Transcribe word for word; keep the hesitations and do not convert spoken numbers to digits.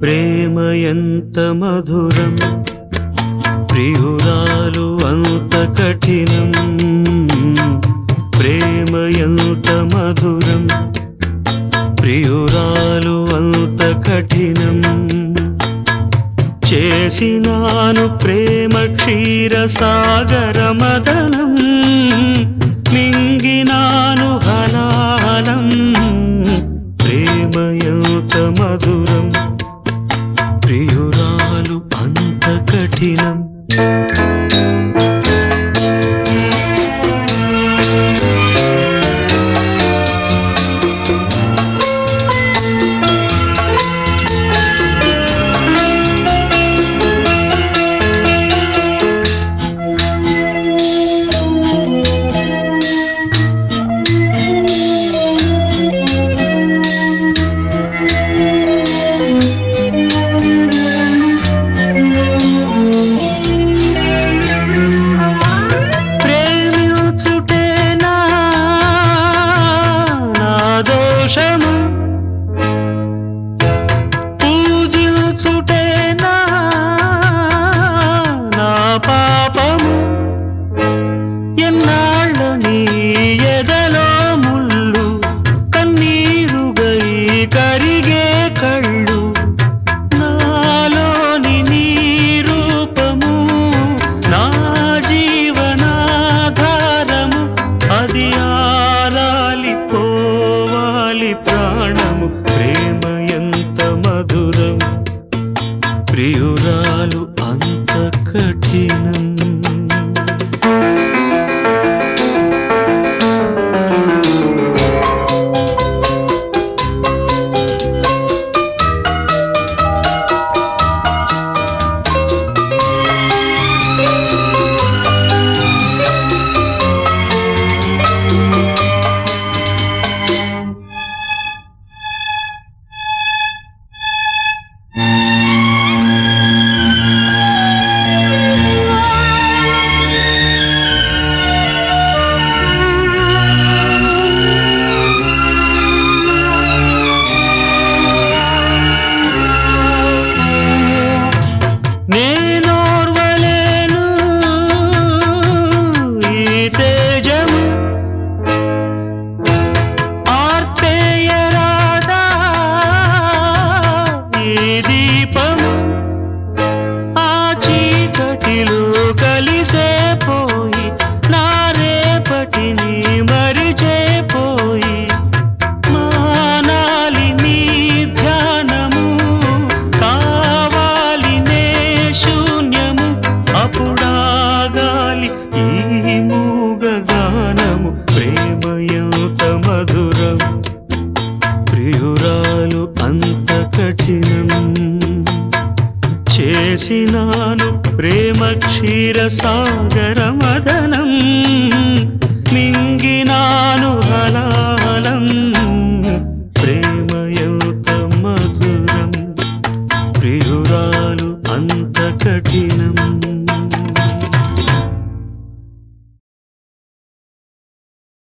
ప్రేమ ఎంత మధురం ప్రియురాలు అంత కఠినం ప్రేమ ఎంత మధురం ప్రియురాలు అంత కఠినం చేసినాను ప్రేమ క్షీర సాగర మదనం మింగినాను హలాలం ప్రేమ ఎంత మధురం ప్రియురాలు అంత కఠినం పూజించుటేనా నా పాపము ఎన్నాళ్ళ నీ ఎదలో ముళ్ళు కన్నీరుగై కరిగే కళ్ళు నాలోని నీ రూపము నా జీవనాధారము అది ఆరాలి పోవాలి ప్రాణము ప్రేమ ఎంత మధురం ప్రియురాలు అంత కఠినం కలిసే పోయి నా రేపటిని మరిచే పోయి మానాలి నీ ధ్యానము కావాలి నే శూన్యము అప్పుడాగాలి ఈ మూగ గానము ప్రేమ ఎంత మధురం ప్రియురాలు అంత కఠినం చేసినాను ప్రేమ క్షీర సాగర మదనం మింగినాను హలాలం ప్రేమ ఎంత మధురం ప్రియురాలు అంత కఠినం